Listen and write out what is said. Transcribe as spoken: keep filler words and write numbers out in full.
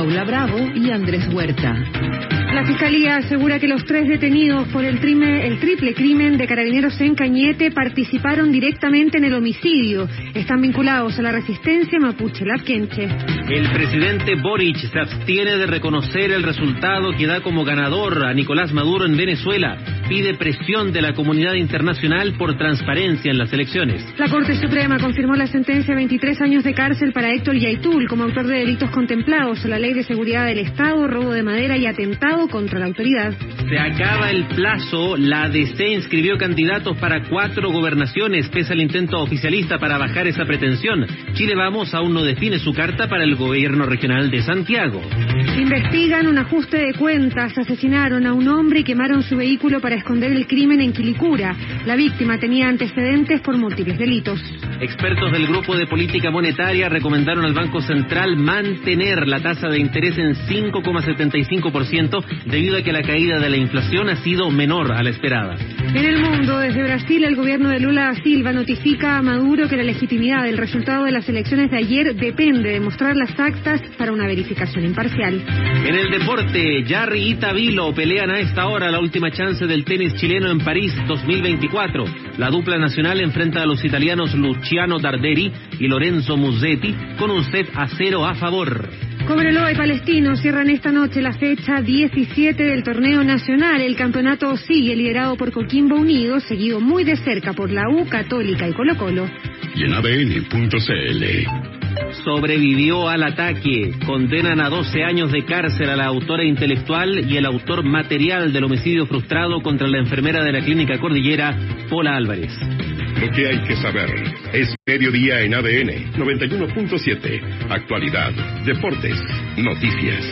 Paula Bravo y Andrés Huerta. La Fiscalía asegura que los tres detenidos por el, trime, el triple crimen de Carabineros en Cañete participaron directamente en el homicidio. Están vinculados a la resistencia mapuche labquenche. El presidente Boric se abstiene de reconocer el resultado que da como ganador a Nicolás Maduro en Venezuela. Pide presión de la comunidad internacional por transparencia en las elecciones. La Corte Suprema confirmó la sentencia de veintitrés años de cárcel para Héctor Yaitul como autor de delitos contemplados en la Ley de Seguridad del Estado, robo de madera y atentado contra la autoridad. Se acaba el plazo. La A D C inscribió candidatos para cuatro gobernaciones, pese al intento oficialista para bajar esa pretensión. Chile Vamos aún no define su carta para el gobierno regional de Santiago. Investigan un ajuste de cuentas. Asesinaron a un hombre y quemaron su vehículo para esconder el crimen en Quilicura. La víctima tenía antecedentes por múltiples delitos. Expertos del Grupo de Política Monetaria recomendaron al Banco Central mantener la tasa de interés en cinco coma setenta y cinco por ciento debido a que la caída de la inflación ha sido menor a la esperada. En el mundo, desde Brasil, el gobierno de Lula da Silva notifica a Maduro que la legitimidad del resultado de las elecciones de ayer depende de mostrar las actas para una verificación imparcial. En el deporte, Jarry y Tavilo pelean a esta hora la última chance del tenis chileno en París dos mil veinticuatro. La dupla nacional enfrenta a los italianos Luciano Darderi y Lorenzo Musetti con un set a cero a favor. Cobreloa y Palestino cierran esta noche la fecha diecisiete del torneo nacional. El campeonato sigue liderado por Coquimbo Unido, seguido muy de cerca por la U, Católica y Colo Colo. Y en A D N punto C L. Sobrevivió al ataque. Condenan a doce años de cárcel a la autora intelectual y el autor material del homicidio frustrado contra la enfermera de la Clínica Cordillera, Pola Álvarez. Lo que hay que saber es Mediodía en A D N noventa y uno punto siete. Actualidad, deportes, noticias.